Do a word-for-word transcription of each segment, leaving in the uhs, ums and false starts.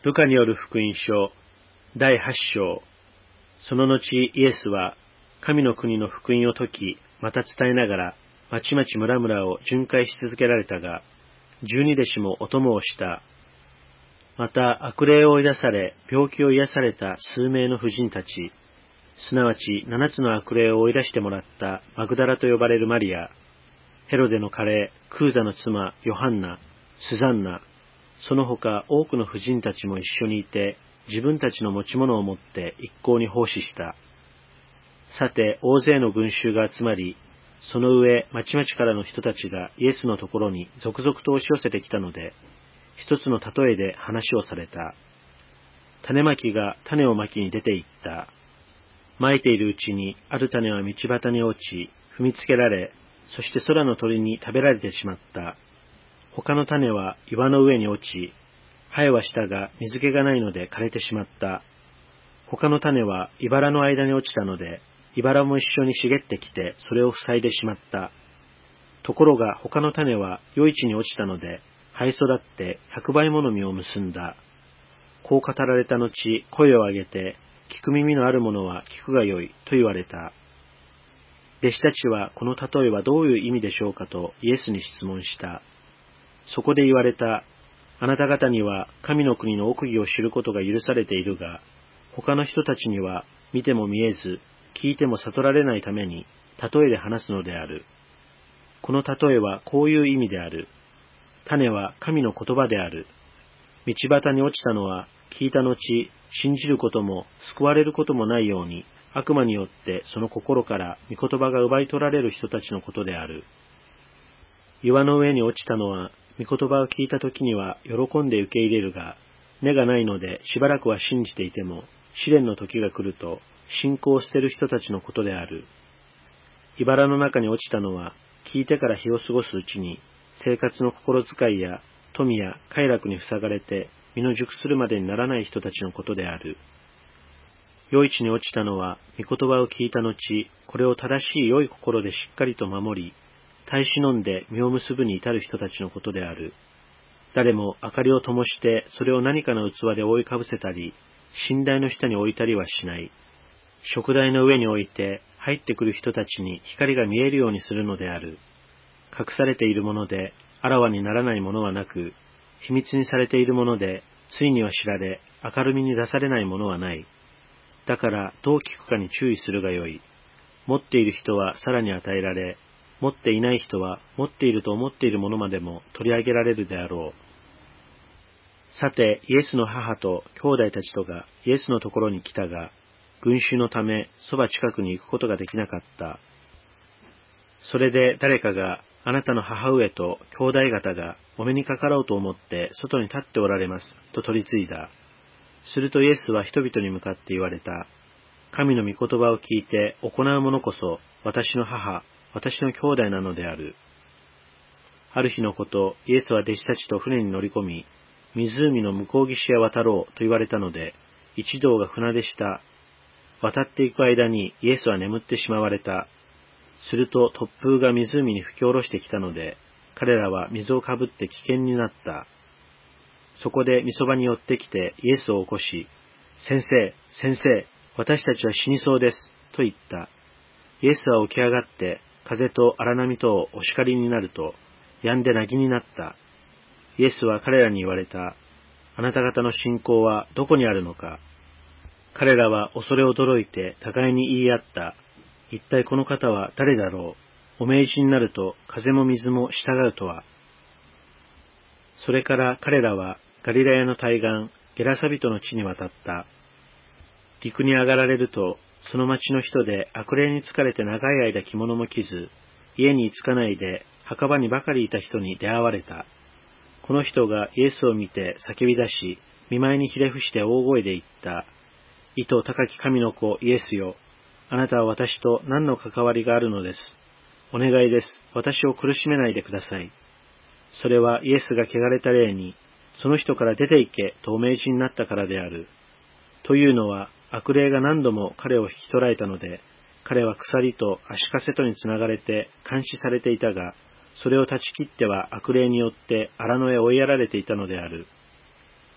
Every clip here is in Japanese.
ルカによる福音書だいはち章。その後イエスは神の国の福音を説き、また伝えながら、まちまち村々を巡回し続けられたが、十二弟子もお供をした。また悪霊を追い出され、病気を癒された数名の婦人たち、すなわち七つの悪霊を追い出してもらったマグダラと呼ばれるマリア、ヘロデの家霊、クーザの妻、ヨハンナ、スザンナ、その他多くの婦人たちも一緒にいて、自分たちの持ち物を持って一向に奉仕した。さて、大勢の群衆が集まり、その上、まちまちからの人たちがイエスのところに続々と押し寄せてきたので、一つの例えで話をされた。種まきが種をまきに出て行った。まいているうちに、ある種は道端に落ち、踏みつけられ、そして空の鳥に食べられてしまった。他の種は岩の上に落ち、生えはしたが水気がないので枯れてしまった。他の種は茨の間に落ちたので、茨も一緒に茂ってきてそれを塞いでしまった。ところが他の種は余地に落ちたので、生え育って百倍もの実を結んだ。こう語られた後、声を上げて、聞く耳のある者は聞くがよいと言われた。弟子たちはこの例えはどういう意味でしょうかとイエスに質問した。そこで言われた。あなた方には神の国の奥義を知ることが許されているが、他の人たちには見ても見えず、聞いても悟られないために、例えで話すのである。この例えはこういう意味である。種は神の言葉である。道端に落ちたのは、聞いた後、信じることも救われることもないように、悪魔によってその心から御言葉が奪い取られる人たちのことである。岩の上に落ちたのは、御言葉を聞いたときには喜んで受け入れるが、根がないのでしばらくは信じていても、試練の時が来ると信仰を捨てる人たちのことである。茨の中に落ちたのは、聞いてから日を過ごすうちに、生活の心遣いや富や快楽に塞がれて、身の熟するまでにならない人たちのことである。良い地に落ちたのは、御言葉を聞いた後、これを正しい良い心でしっかりと守り、耐え忍んで実を結ぶに至る人たちのことである。誰も明かりを灯して、それを何かの器で覆いかぶせたり、寝台の下に置いたりはしない。食台の上に置いて、入ってくる人たちに光が見えるようにするのである。隠されているもので、あらわにならないものはなく、秘密にされているもので、ついには知られ、明るみに出されないものはない。だから、どう聞くかに注意するがよい。持っている人はさらに与えられ、持っていない人は持っていると思っているものまでも取り上げられるであろう。さて、イエスの母と兄弟たちとがイエスのところに来たが、群衆のためそば近くに行くことができなかった。それで誰かが、あなたの母上と兄弟方がお目にかかろうと思って外に立っておられます、と取り次いだ。するとイエスは人々に向かって言われた。神の御言葉を聞いて行う者こそ私の母、私の兄弟なのである。ある日のこと、イエスは弟子たちと船に乗り込み、湖の向こう岸へ渡ろうと言われたので、一同が船出した。渡っていく間にイエスは眠ってしまわれた。すると突風が湖に吹き下ろしてきたので、彼らは水をかぶって危険になった。そこでみそばに寄ってきてイエスを起こし、先生、先生、私たちは死にそうです、と言った。イエスは起き上がって、風と荒波とをお叱りになると、止んでなぎになった。イエスは彼らに言われた。あなた方の信仰はどこにあるのか。彼らは恐れ驚いて互いに言い合った。一体この方は誰だろう。お命じになると風も水も従うとは。それから彼らはガリラヤの対岸、ゲラサ人の地に渡った。陸に上がられると、その町の人で悪霊に疲れて長い間着物も着ず、家に着かないで墓場にばかりいた人に出会われた。この人がイエスを見て叫び出し、見舞いにひれ伏して大声で言った。意図高き神の子イエスよ。あなたは私と何の関わりがあるのです。お願いです。私を苦しめないでください。それはイエスが汚れた霊に、その人から出て行けとお命じになったからである。というのは、悪霊が何度も彼を引き捕らえたので、彼は鎖と足かせとにつながれて監視されていたが、それを断ち切っては悪霊によって荒野へ追いやられていたのである。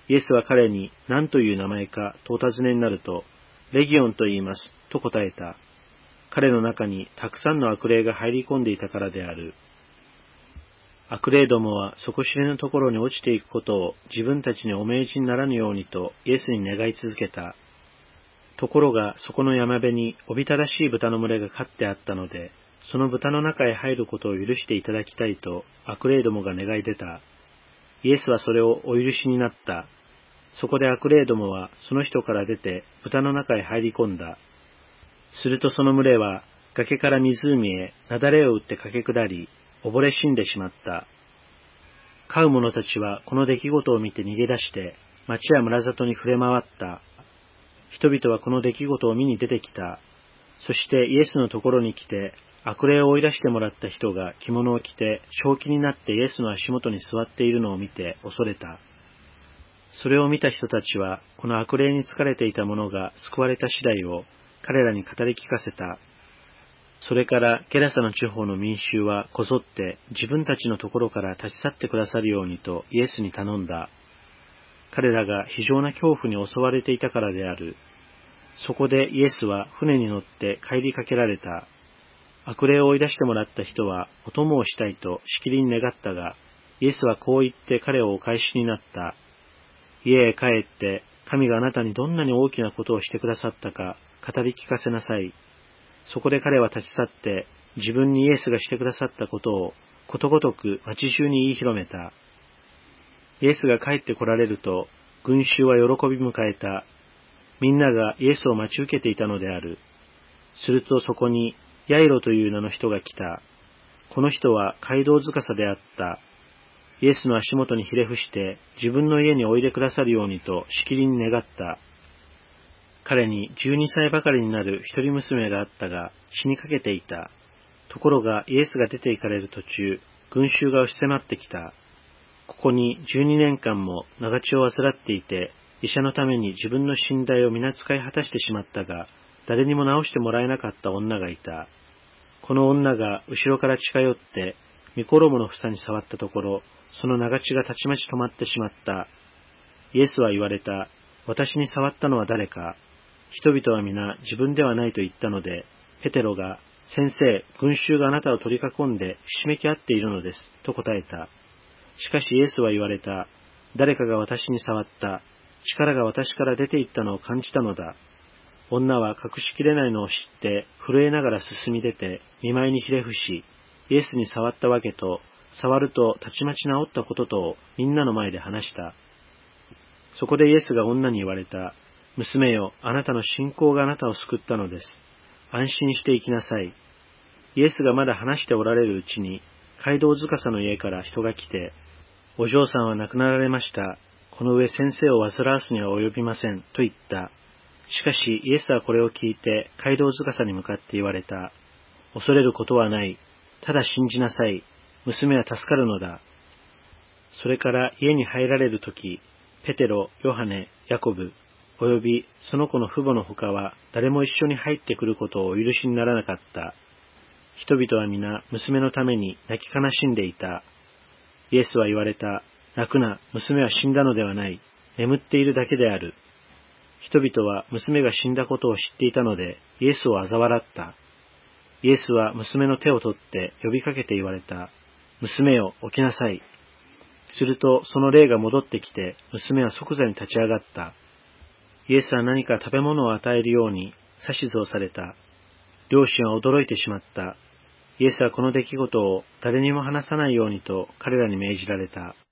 イエスは彼に何という名前かとお尋ねになると、レギオンと言います、と答えた。彼の中にたくさんの悪霊が入り込んでいたからである。悪霊どもは底知れぬところに落ちていくことを自分たちにお命じにならぬようにとイエスに願い続けた。ところがそこの山辺におびただしい豚の群れが飼ってあったので、その豚の中へ入ることを許していただきたいと悪霊どもが願い出た。イエスはそれをお許しになった。そこで悪霊どもはその人から出て豚の中へ入り込んだ。するとその群れは崖から湖へ雪崩を打って駆け下り、溺れ死んでしまった。飼う者たちはこの出来事を見て逃げ出して町や村里に触れ回った。人々はこの出来事を見に出てきた。そしてイエスのところに来て、悪霊を追い出してもらった人が着物を着て正気になってイエスの足元に座っているのを見て恐れた。それを見た人たちはこの悪霊に疲れていた者が救われた次第を彼らに語り聞かせた。それからゲラサの地方の民衆はこぞって自分たちのところから立ち去ってくださるようにとイエスに頼んだ。彼らが非常な恐怖に襲われていたからである。そこでイエスは船に乗って帰りかけられた。悪霊を追い出してもらった人はお供をしたいとしきりに願ったが、イエスはこう言って彼をお返しになった。家へ帰って神があなたにどんなに大きなことをしてくださったか語り聞かせなさい。そこで彼は立ち去って自分にイエスがしてくださったことをことごとく町中に言い広めた。イエスが帰って来られると群衆は喜び迎えた。みんながイエスを待ち受けていたのである。するとそこにヤイロという名の人が来た。この人は街道司であった。イエスの足元にひれ伏して自分の家においでくださるようにとしきりに願った。彼にじゅうにさいばかりになる一人娘があったが死にかけていた。ところがイエスが出て行かれる途中、群衆が押し迫ってきた。ここにじゅうにねんかんも長血を患っていて、医者のために自分の身代を皆使い果たしてしまったが、誰にも治してもらえなかった女がいた。この女が後ろから近寄って、御衣の房に触ったところ、その長血がたちまち止まってしまった。イエスは言われた。私に触ったのは誰か。人々は皆自分ではないと言ったので、ペテロが、先生、群衆があなたを取り囲んでひしめき合っているのです、と答えた。しかしイエスは言われた。誰かが私に触った。力が私から出て行ったのを感じたのだ。女は隠しきれないのを知って、震えながら進み出て、見舞いにひれ伏し、イエスに触ったわけと、触るとたちまち治ったこととをみんなの前で話した。そこでイエスが女に言われた。娘よ、あなたの信仰があなたを救ったのです。安心して行きなさい。イエスがまだ話しておられるうちに、街道司の家から人が来て、お嬢さんは亡くなられました。この上先生を煩わすには及びません、と言った。しかしイエスはこれを聞いて街道司に向かって言われた。恐れることはない。ただ信じなさい。娘は助かるのだ。それから家に入られるとき、ペテロ、ヨハネ、ヤコブ、およびその子の父母のほかは誰も一緒に入ってくることをお許しにならなかった。人々は皆娘のために泣き悲しんでいた。イエスは言われた。泣くな、娘は死んだのではない。眠っているだけである。人々は娘が死んだことを知っていたので、イエスを嘲笑った。イエスは娘の手を取って呼びかけて言われた。娘よ、起きなさい。するとその霊が戻ってきて、娘は即座に立ち上がった。イエスは何か食べ物を与えるように指図をされた。両親は驚いてしまった。イエスはこの出来事を誰にも話さないようにと彼らに命じられた。